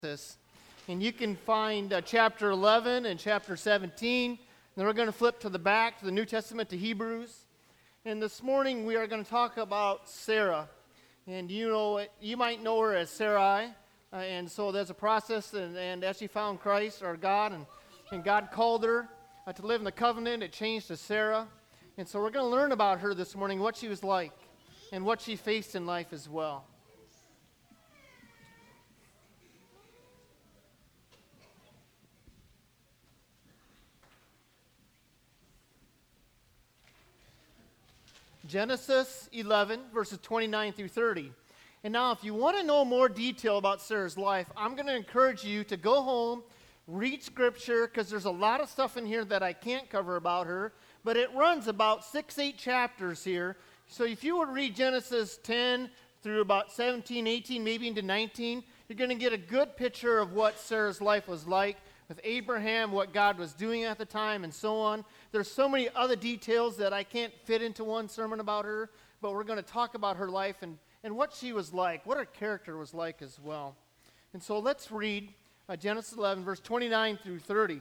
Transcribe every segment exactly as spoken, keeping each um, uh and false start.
This. And you can find uh, chapter eleven and chapter seventeen. And then we're going to flip to the back, to the New Testament, to Hebrews. And this morning we are going to talk about Sarah. And you know, it, you might know her as Sarai. Uh, and so there's a process, and, and as she found Christ, or God, and, and God called her uh, to live in the covenant, it changed to Sarah. And so we're going to learn about her this morning, what she was like, and what she faced in life as well. Genesis eleven, verses twenty-nine through thirty. And now, if you want to know more detail about Sarah's life, I'm going to encourage you to go home, read Scripture, because there's a lot of stuff in here that I can't cover about her, but it runs about six, eight chapters here. So if you would read Genesis ten through about seventeen, eighteen, maybe into nineteen, you're going to get a good picture of what Sarah's life was like with Abraham, what God was doing at the time, and so on. There's so many other details that I can't fit into one sermon about her, but we're going to talk about her life and, and what she was like, what her character was like as well. And so let's read uh, Genesis eleven, verse twenty-nine through thirty.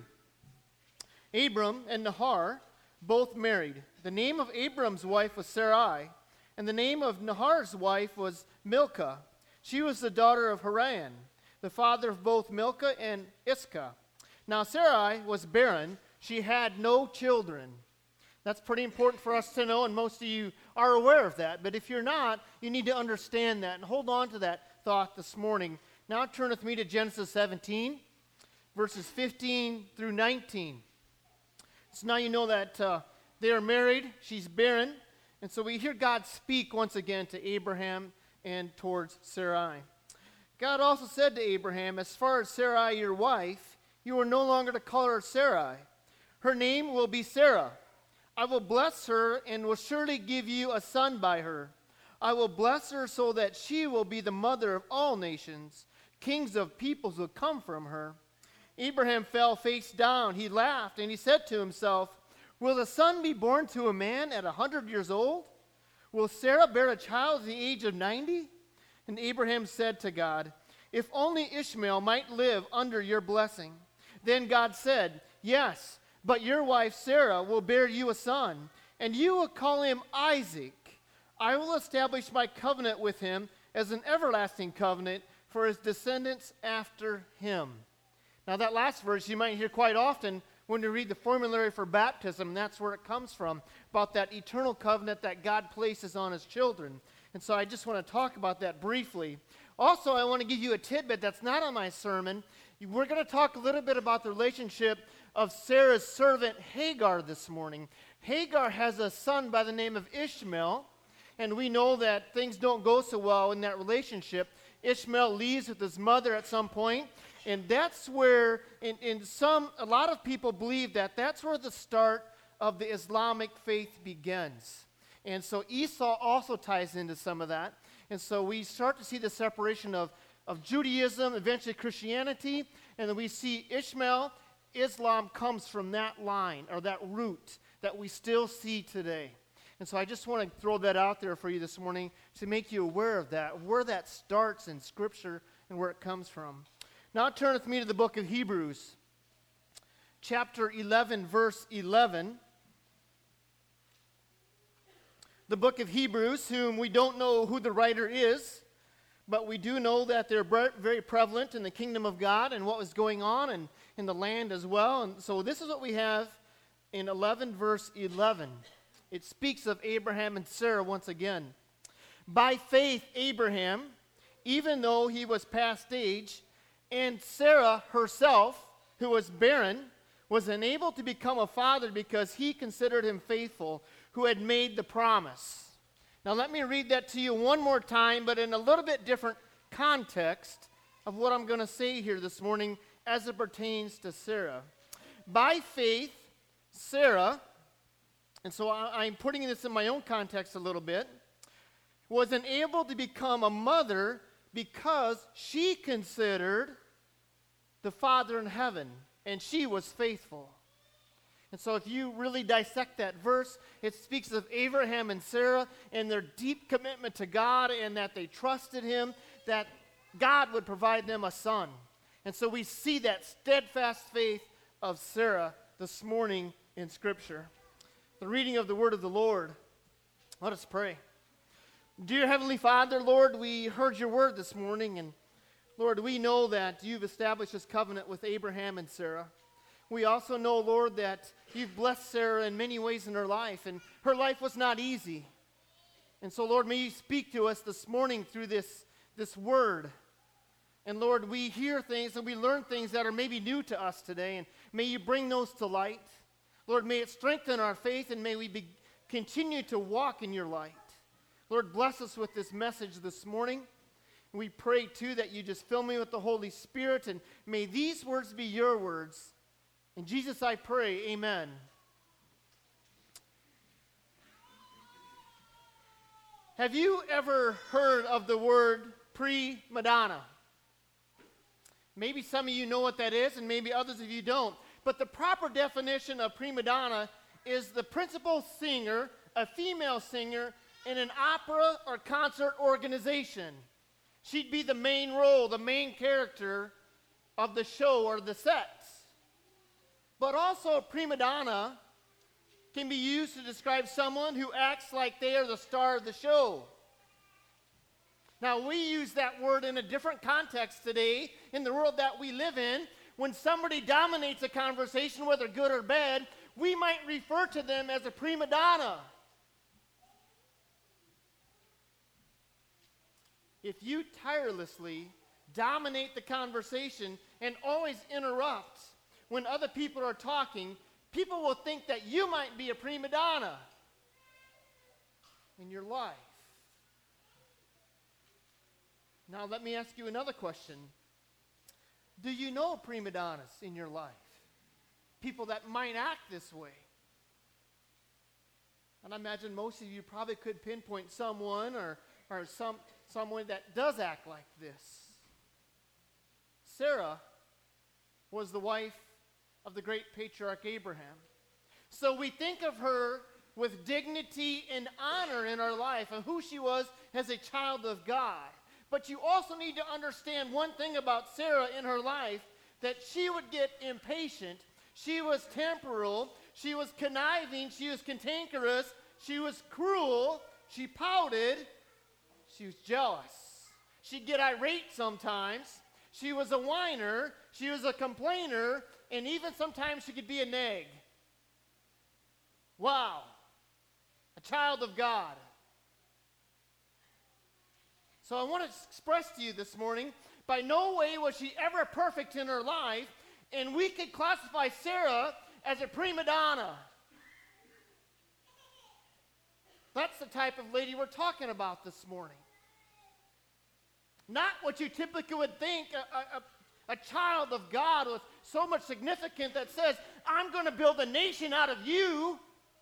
Abram and Nahar both married. The name of Abram's wife was Sarai, and the name of Nahar's wife was Milcah. She was the daughter of Haran, the father of both Milcah and Iscah. Now Sarai was barren. She had no children. That's pretty important for us to know, and most of you are aware of that. But if you're not, you need to understand that and hold on to that thought this morning. Now turn with me to Genesis seventeen, verses fifteen through nineteen. So now you know that uh, they are married. She's barren. And so we hear God speak once again to Abraham and towards Sarai. God also said to Abraham, "As far as Sarai, your wife, you are no longer to call her Sarai. Her name will be Sarah. I will bless her and will surely give you a son by her. I will bless her so that she will be the mother of all nations. Kings of peoples will come from her." Abraham fell face down. He laughed and he said to himself, "Will a son be born to a man at a hundred years old? Will Sarah bear a child at the age of ninety? And Abraham said to God, "If only Ishmael might live under your blessing." Then God said, "Yes, but your wife Sarah will bear you a son, and you will call him Isaac. I will establish my covenant with him as an everlasting covenant for his descendants after him." Now that last verse you might hear quite often when you read the formulary for baptism. That's where it comes from, about that eternal covenant that God places on his children. And so I just want to talk about that briefly. Also, I want to give you a tidbit that's not on my sermon. We're going to talk a little bit about the relationship of Sarah's servant Hagar this morning. Hagar has a son by the name of Ishmael, and we know that things don't go so well in that relationship. Ishmael leaves with his mother at some point, and that's where, in, in some, a lot of people believe that that's where the start of the Islamic faith begins. And so Esau also ties into some of that. And so we start to see the separation of, of Judaism, eventually Christianity, and then we see Ishmael. Islam comes from that line, or that root, that we still see today. And so I just want to throw that out there for you this morning to make you aware of that, where that starts in Scripture and where it comes from. Now turn with me to the book of Hebrews, chapter eleven, verse eleven. The book of Hebrews, whom we don't know who the writer is, but we do know that they're very prevalent in the kingdom of God and what was going on and in the land as well. And so this is what we have in eleven, verse eleven. It speaks of Abraham and Sarah once again. "By faith Abraham, even though he was past age, and Sarah herself, who was barren, was enabled to become a father because he considered him faithful, who had made the promise." Now let me read that to you one more time, but in a little bit different context of what I'm going to say here this morning as it pertains to Sarah. By faith, Sarah, and so I, I'm putting this in my own context a little bit, was enabled to become a mother because she considered the Father in heaven, and she was faithful. And so if you really dissect that verse, it speaks of Abraham and Sarah and their deep commitment to God, and that they trusted him, that God would provide them a son. And so we see that steadfast faith of Sarah this morning in Scripture. The reading of the word of the Lord. Let us pray. Dear Heavenly Father, Lord, we heard your word this morning, and Lord, we know that you've established this covenant with Abraham and Sarah. We also know, Lord, that you've blessed Sarah in many ways in her life, and her life was not easy. And so, Lord, may you speak to us this morning through this, this word. And Lord, we hear things and we learn things that are maybe new to us today, and may you bring those to light. Lord, may it strengthen our faith, and may we be, continue to walk in your light. Lord, bless us with this message this morning. We pray, too, that you just fill me with the Holy Spirit, and may these words be your words. In Jesus I pray, amen. Have you ever heard of the word prima donna? Maybe some of you know what that is, and maybe others of you don't. But the proper definition of prima donna is the principal singer, a female singer, in an opera or concert organization. She'd be the main role, the main character of the show or the set. But also, a prima donna can be used to describe someone who acts like they are the star of the show. Now, we use that word in a different context today in the world that we live in. When somebody dominates a conversation, whether good or bad, we might refer to them as a prima donna. If you tirelessly dominate the conversation and always interrupt when other people are talking, people will think that you might be a prima donna in your life. Now, let me ask you another question. Do you know prima donnas in your life? People that might act this way. And I imagine most of you probably could pinpoint someone or, or some, someone that does act like this. Sarah was the wife of the great patriarch Abraham. So we think of her with dignity and honor in her life and who she was as a child of God. But you also need to understand one thing about Sarah in her life, that she would get impatient. She was temporal. She was conniving. She was cantankerous. She was cruel. She pouted. She was jealous. She'd get irate sometimes. She was a whiner. She was a complainer. And even sometimes she could be a nag. Wow. A child of God. So I want to express to you this morning, by no way was she ever perfect in her life, and we could classify Sarah as a prima donna. That's the type of lady we're talking about this morning. Not what you typically would think, a, a, a child of God with so much significance that says, I'm going to build a nation out of you,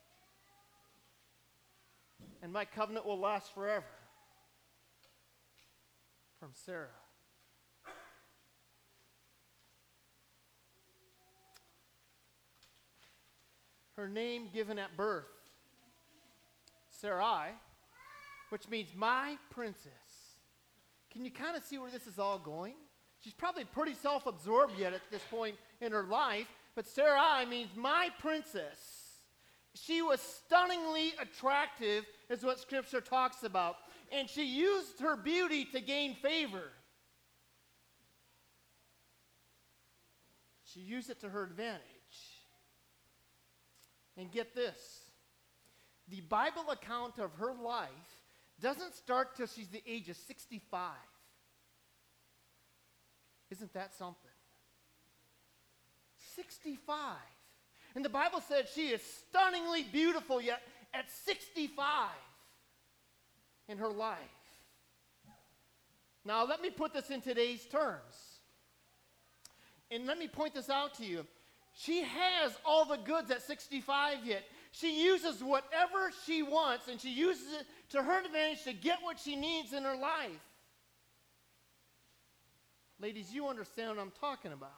and my covenant will last forever. From Sarah. Her name given at birth, Sarai, which means my princess. Can you kind of see where this is all going? She's probably pretty self-absorbed yet at this point in her life, but Sarai means my princess. She was stunningly attractive, is what Scripture talks about. And she used her beauty to gain favor. She used it to her advantage. And get this. The Bible account of her life doesn't start till she's the age of sixty-five. Isn't that something? sixty-five. And the Bible said she is stunningly beautiful, yet at sixty-five. In her life. Now, let me put this in today's terms. And let me point this out to you. She has all the goods at sixty-five yet. She uses whatever she wants, and she uses it to her advantage to get what she needs in her life. Ladies, you understand what I'm talking about.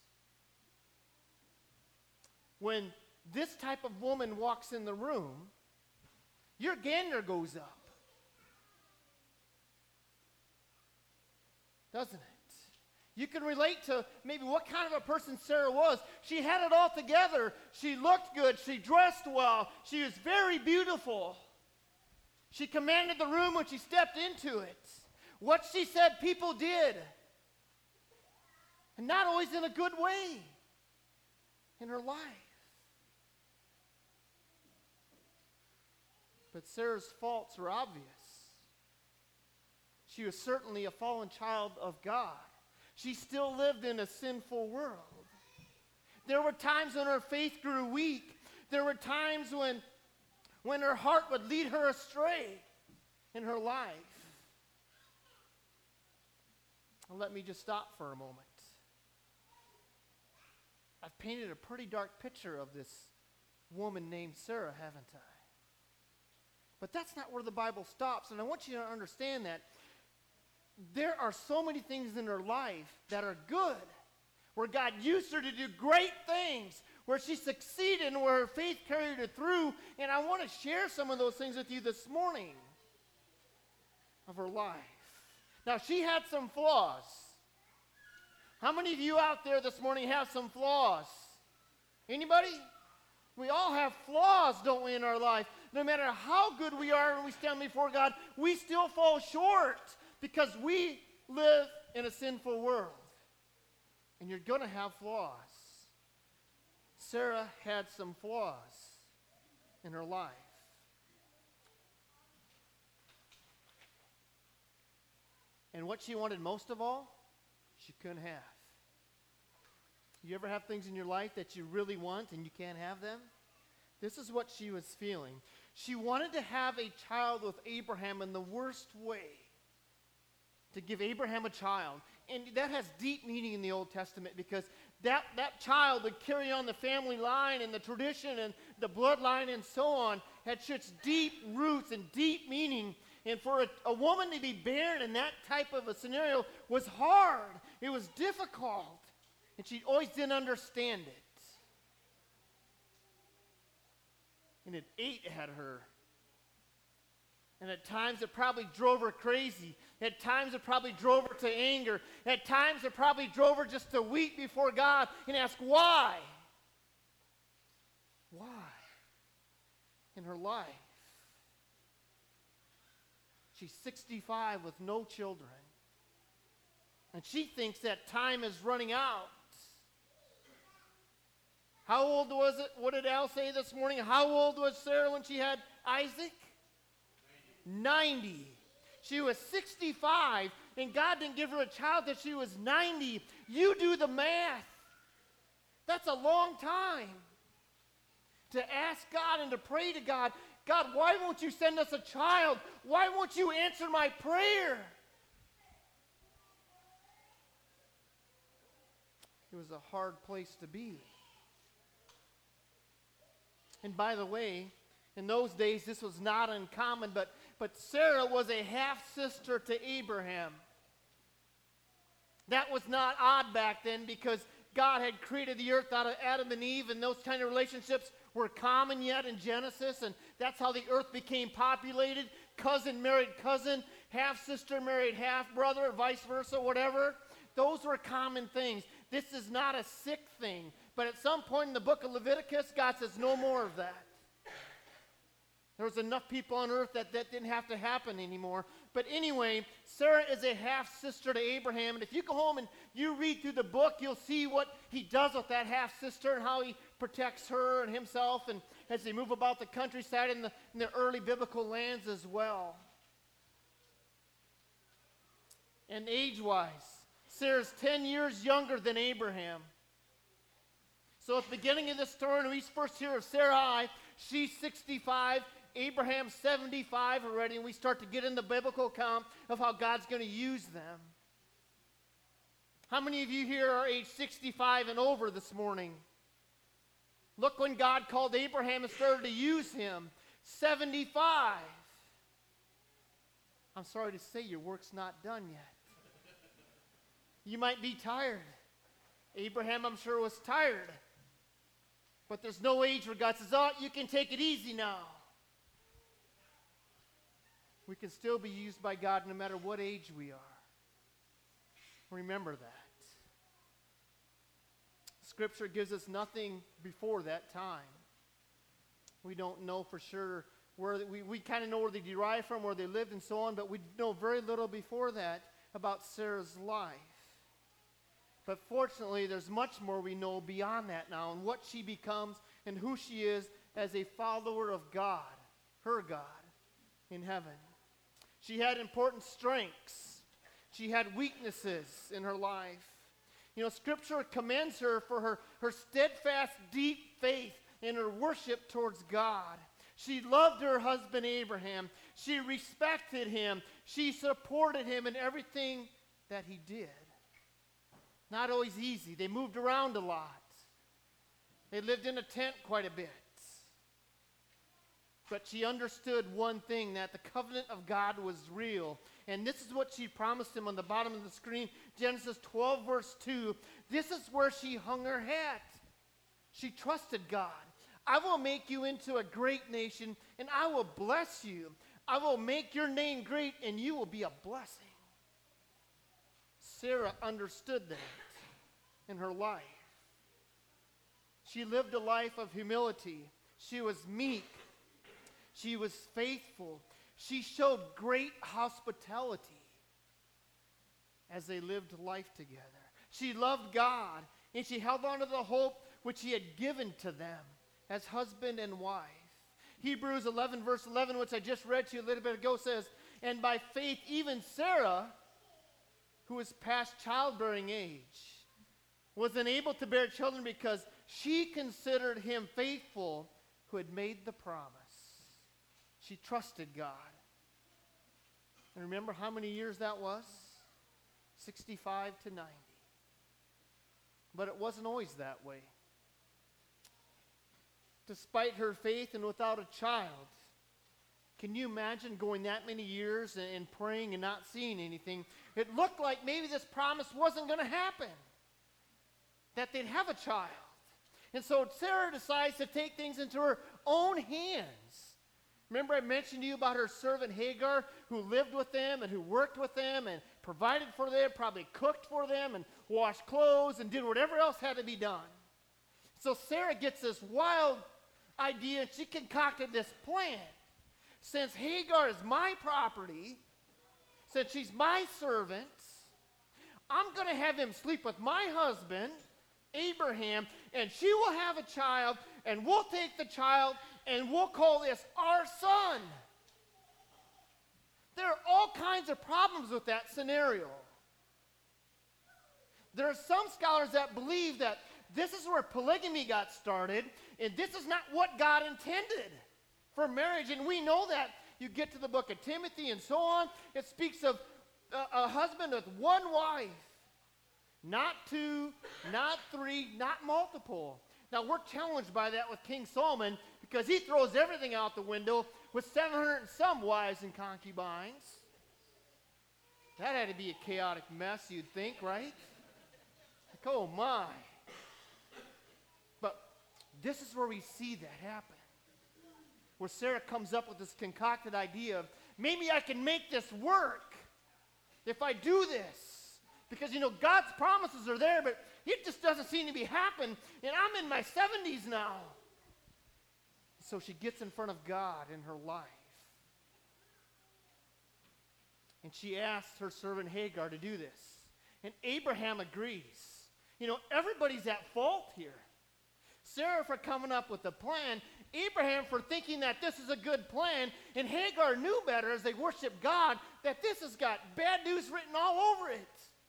When this type of woman walks in the room, your gander goes up. Doesn't it? You can relate to maybe what kind of a person Sarah was. She had it all together. She looked good. She dressed well. She was very beautiful. She commanded the room when she stepped into it. What she said, people did. And not always in a good way in her life. But Sarah's faults were obvious. She was certainly a fallen child of God. She still lived in a sinful world. There were times when her faith grew weak. There were times when, when her heart would lead her astray in her life. Well, let me just stop for a moment. I've painted a pretty dark picture of this woman named Sarah, haven't I? But that's not where the Bible stops, and I want you to understand that there are so many things in her life that are good, where God used her to do great things, where she succeeded and where her faith carried her through, and I want to share some of those things with you this morning of her life. Now, she had some flaws. How many of you out there this morning have some flaws? Anybody? We all have flaws, don't we, in our life? No matter how good we are when we stand before God, we still fall short because we live in a sinful world. And you're going to have flaws. Sarah had some flaws in her life. And what she wanted most of all, she couldn't have. You ever have things in your life that you really want and you can't have them? This is what she was feeling. She wanted to have a child with Abraham in the worst way. To give Abraham a child. And that has deep meaning in the Old Testament because that, that child would carry on the family line and the tradition and the bloodline and so on. Had such deep roots and deep meaning. And for a, a woman to be barren in that type of a scenario was hard. It was difficult. And she always didn't understand it. And it ate at her. And at times it probably drove her crazy. At times it probably drove her to anger. At times it probably drove her just to weep before God and ask why. Why? In her life. She's sixty-five with no children. And she thinks that time is running out. How old was it? What did Al say this morning? How old was Sarah when she had Isaac? ninety. She was sixty-five, and God didn't give her a child till she was ninety. You do the math. That's a long time to ask God and to pray to God, God, why won't you send us a child? Why won't you answer my prayer? It was a hard place to be. And by the way, in those days, this was not uncommon, but, but Sarah was a half-sister to Abraham. That was not odd back then because God had created the earth out of Adam and Eve, and those kind of relationships were common yet in Genesis, and that's how the earth became populated. Cousin married cousin, half-sister married half-brother, vice versa, whatever. Those were common things. This is not a sick thing. But at some point in the book of Leviticus, God says no more of that. There was enough people on earth that that didn't have to happen anymore. But anyway, Sarah is a half-sister to Abraham. And if you go home and you read through the book, you'll see what he does with that half-sister and how he protects her and himself and as they move about the countryside and the, in the early biblical lands as well. And age-wise, Sarah's ten years younger than Abraham. So at the beginning of this story, when we first hear of Sarai, she's sixty-five, Abraham's seventy-five already, and we start to get in the biblical account of how God's going to use them. How many of you here are age sixty-five and over this morning? Look when God called Abraham and started to use him, seventy-five. I'm sorry to say your work's not done yet. You might be tired. Abraham, I'm sure, was tired. But there's no age where God says, oh, you can take it easy now. We can still be used by God no matter what age we are. Remember that. Scripture gives us nothing before that time. We don't know for sure where, we, we kind of know where they derived from, where they lived and so on, but we know very little before that about Sarah's life. But fortunately, there's much more we know beyond that now, and what she becomes and who she is as a follower of God, her God, in heaven. She had important strengths. She had weaknesses in her life. You know, Scripture commends her for her, her steadfast, deep faith in her worship towards God. She loved her husband Abraham. She respected him. She supported him in everything that he did. Not always easy. They moved around a lot. They lived in a tent quite a bit. But she understood one thing, that the covenant of God was real. And this is what she promised him on the bottom of the screen. Genesis twelve, verse two. This is where she hung her hat. She trusted God. I will make you into a great nation, and I will bless you. I will make your name great, and you will be a blessing. Sarah understood that in her life. She lived a life of humility. She was meek. She was faithful. She showed great hospitality as they lived life together. She loved God, and she held on to the hope which he had given to them as husband and wife. Hebrews eleven, verse eleven, which I just read to you a little bit ago, says, and by faith even Sarah, who was past childbearing age, was unable to bear children because she considered him faithful who had made the promise. She trusted God. And remember how many years that was? sixty-five to ninety. But it wasn't always that way. Despite her faith and without a child, can you imagine going that many years and, and praying and not seeing anything? It looked like maybe this promise wasn't going to happen, that they'd have a child. And so Sarah decides to take things into her own hands. Remember I mentioned to you about her servant Hagar, who lived with them and who worked with them and provided for them, probably cooked for them and washed clothes and did whatever else had to be done. So Sarah gets this wild idea, and she concocted this plan. Since Hagar is my property, since she's my servant, I'm going to have him sleep with my husband, Abraham, and she will have a child, and we'll take the child, and we'll call this our son. There are all kinds of problems with that scenario. There are some scholars that believe that this is where polygamy got started, and this is not what God intended for marriage. And we know that. You get to the book of Timothy and so on, it speaks of a, a husband with one wife. Not two, not three, not multiple. Now, we're challenged by that with King Solomon because he throws everything out the window with seven hundred and some wives and concubines. That had to be a chaotic mess, you'd think, right? Like, oh my. But this is where we see that happen. Where Sarah comes up with this concocted idea of, maybe I can make this work if I do this. Because, you know, God's promises are there, but it just doesn't seem to be happening. And I'm in my seventies now. So she gets in front of God in her life. And she asks her servant Hagar to do this. And Abraham agrees. You know, everybody's at fault here. Sarah for coming up with a plan. Abraham for thinking that this is a good plan. And Hagar knew better as they worship God that this has got bad news written all over it.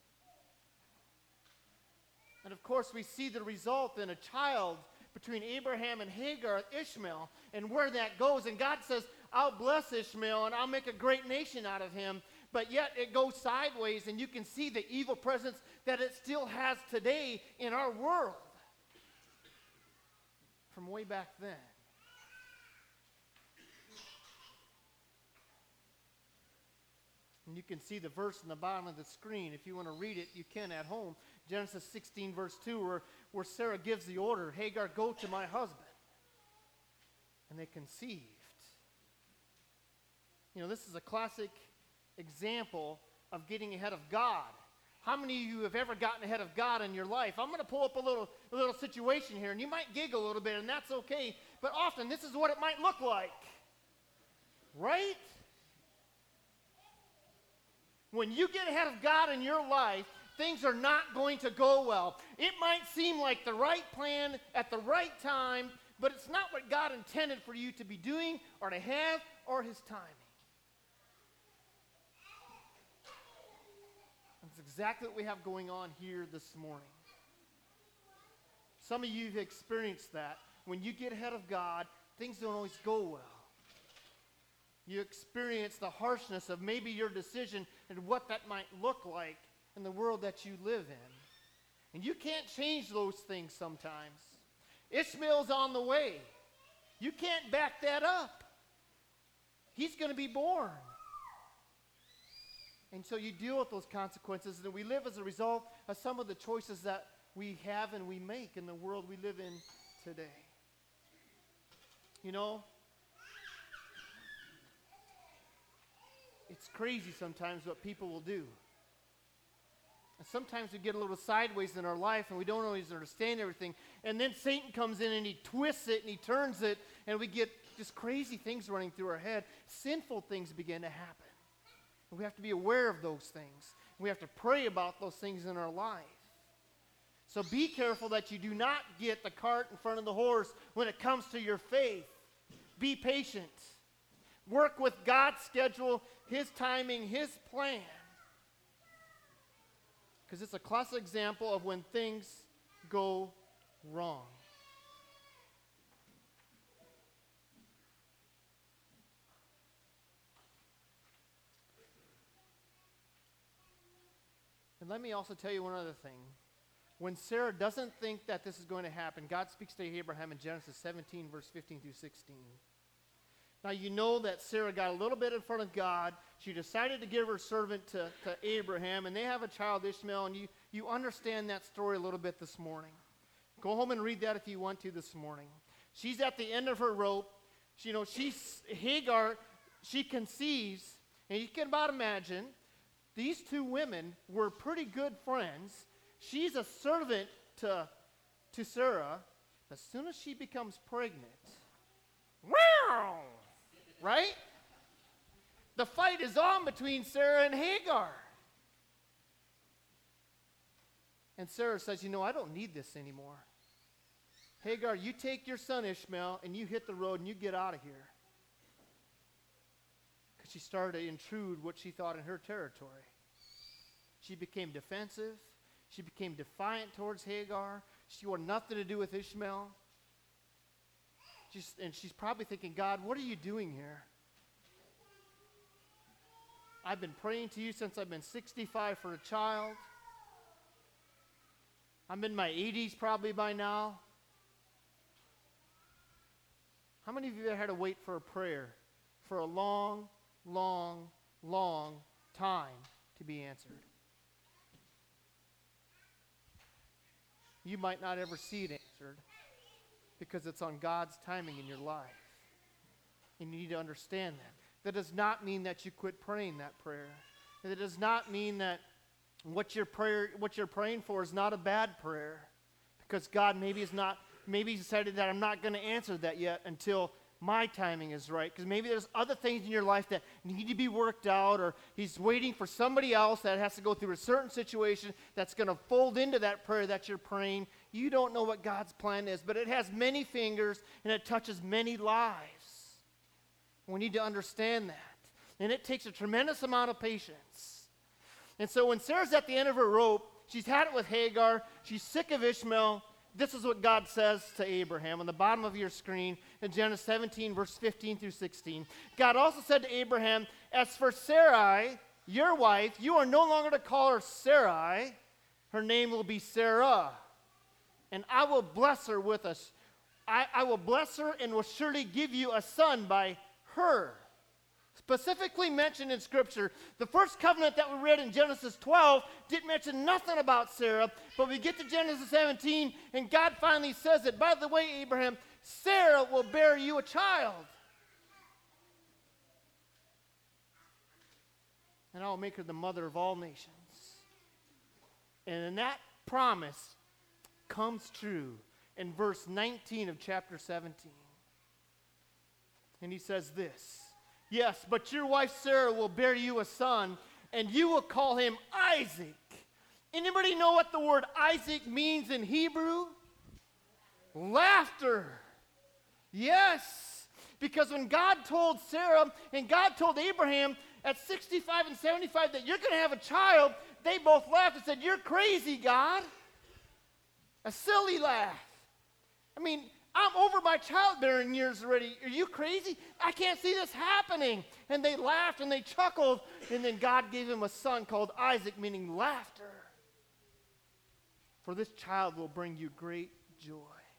And of course, we see the result in a child between Abraham and Hagar, Ishmael, and where that goes. And God says, I'll bless Ishmael and I'll make a great nation out of him. But yet it goes sideways, and you can see the evil presence that it still has today in our world from way back then. And you can see the verse in the bottom of the screen. If you want to read it, you can at home. Genesis sixteen, verse two, where, where Sarah gives the order, Hagar, go to my husband. And they conceived. You know, this is a classic example of getting ahead of God. How many of you have ever gotten ahead of God in your life? I'm going to pull up a little, a little situation here, and you might giggle a little bit, and that's okay. But often, this is what it might look like. Right? When you get ahead of God in your life, things are not going to go well. It might seem like the right plan at the right time, but it's not what God intended for you to be doing or to have or his timing. That's exactly what we have going on here this morning. Some of you have experienced that. When you get ahead of God, things don't always go well. You experience the harshness of maybe your decision and what that might look like in the world that you live in. And you can't change those things sometimes. Ishmael's on the way. You can't back that up. He's going to be born. And so you deal with those consequences, and we live as a result of some of the choices that we have and we make in the world we live in today. You know, it's crazy sometimes what people will do. And sometimes we get a little sideways in our life and we don't always understand everything. And then Satan comes in and he twists it and he turns it, and we get just crazy things running through our head. Sinful things begin to happen. And we have to be aware of those things. We have to pray about those things in our life. So be careful that you do not get the cart in front of the horse when it comes to your faith. Be patient. Work with God's schedule, his timing, his plan. Because it's a classic example of when things go wrong. And let me also tell you one other thing. When Sarah doesn't think that this is going to happen, God speaks to Abraham in Genesis seventeen, verse fifteen through sixteen. Now, you know that Sarah got a little bit in front of God. She decided to give her servant to, to Abraham, and they have a child, Ishmael, and you, you understand that story a little bit this morning. Go home and read that if you want to this morning. She's at the end of her rope. She, you know, she's, Hagar, she conceives, and you can about imagine, these two women were pretty good friends. She's a servant to, to Sarah. As soon as she becomes pregnant, wow! Right? The fight is on between Sarah and Hagar. And Sarah says, you know, I don't need this anymore. Hagar, you take your son Ishmael and you hit the road and you get out of here. Because she started to intrude what she thought in her territory. She became defensive. She became defiant towards Hagar. She wanted nothing to do with Ishmael. She's, and she's probably thinking, God, what are you doing here? I've been praying to you since I've been sixty-five for a child. I'm in my eighties probably by now. How many of you have had to wait for a prayer for a long, long, long time to be answered? You might not ever see it answered, because it's on God's timing in your life. And you need to understand that. That does not mean that you quit praying that prayer. That does not mean that what you're, prayer, what you're praying for is not a bad prayer. Because God maybe is not, maybe He's decided that I'm not going to answer that yet until my timing is right. Because maybe there's other things in your life that need to be worked out, or He's waiting for somebody else that has to go through a certain situation that's going to fold into that prayer that you're praying. You don't know what God's plan is, but it has many fingers and it touches many lives. We need to understand that. And it takes a tremendous amount of patience. And so when Sarah's at the end of her rope, she's had it with Hagar, she's sick of Ishmael. This is what God says to Abraham on the bottom of your screen in Genesis seventeen, verse fifteen through sixteen. God also said to Abraham, as for Sarai, your wife, you are no longer to call her Sarai. Her name will be Sarah. And I will bless her with us. I, I will bless her and will surely give you a son by her. Specifically mentioned in Scripture. The first covenant that we read in Genesis twelve didn't mention nothing about Sarah, but we get to Genesis seventeen, and God finally says it. By the way, Abraham, Sarah will bear you a child. And I will make her the mother of all nations. And then that promise comes true in verse nineteen of chapter seventeen. And he says this, yes, but your wife Sarah will bear you a son, and you will call him Isaac. Anybody know what the word Isaac means in Hebrew? Laughter. Yes, because when God told Sarah and God told Abraham at sixty-five and seventy-five that you're going to have a child, they both laughed and said, you're crazy, God. A silly laugh. I mean, I'm over my childbearing years already. Are you crazy? I can't see this happening. And they laughed and they chuckled, and then God gave him a son called Isaac, meaning laughter. For this child will bring you great joy.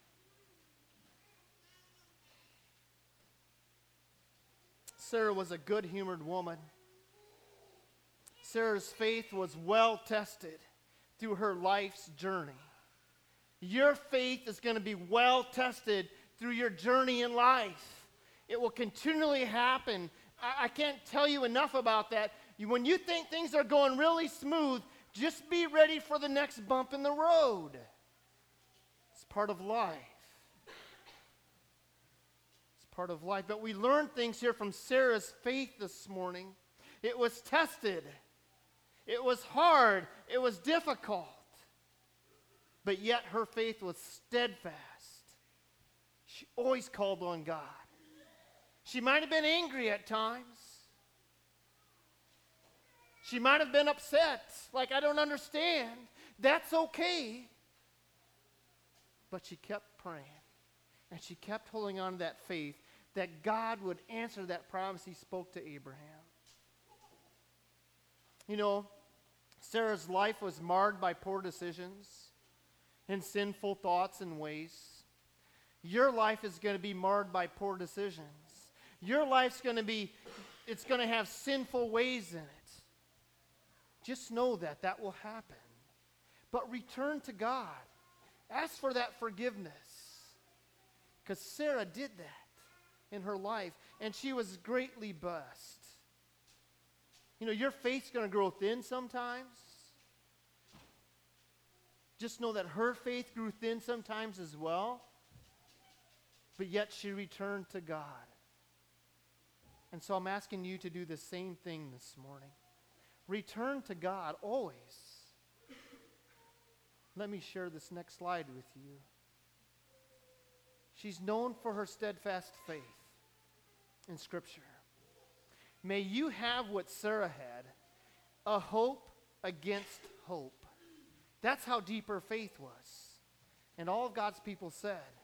Sarah was a good-humored woman. Sarah's faith was well tested through her life's journey. Your faith is going to be well tested through your journey in life. It will continually happen. I, I can't tell you enough about that. You, when you think things are going really smooth, just be ready for the next bump in the road. It's part of life. It's part of life. But we learned things here from Sarah's faith this morning. It was tested. It was hard. It was difficult. But yet her faith was steadfast. She always called on God. She might have been angry at times. She might have been upset, like, I don't understand. That's okay. But she kept praying. And she kept holding on to that faith that God would answer that promise he spoke to Abraham. You know, Sarah's life was marred by poor decisions and sinful thoughts and ways. Your life is going to be marred by poor decisions. Your life's going to be, it's going to have sinful ways in it. Just know that that will happen. But return to God. Ask for that forgiveness. Because Sarah did that in her life, and she was greatly blessed. You know, your faith's going to grow thin sometimes. Just know that her faith grew thin sometimes as well. But yet she returned to God. And so I'm asking you to do the same thing this morning. Return to God always. Let me share this next slide with you. She's known for her steadfast faith in Scripture. May you have what Sarah had, a hope against hope. That's how deep her faith was. And all of God's people said,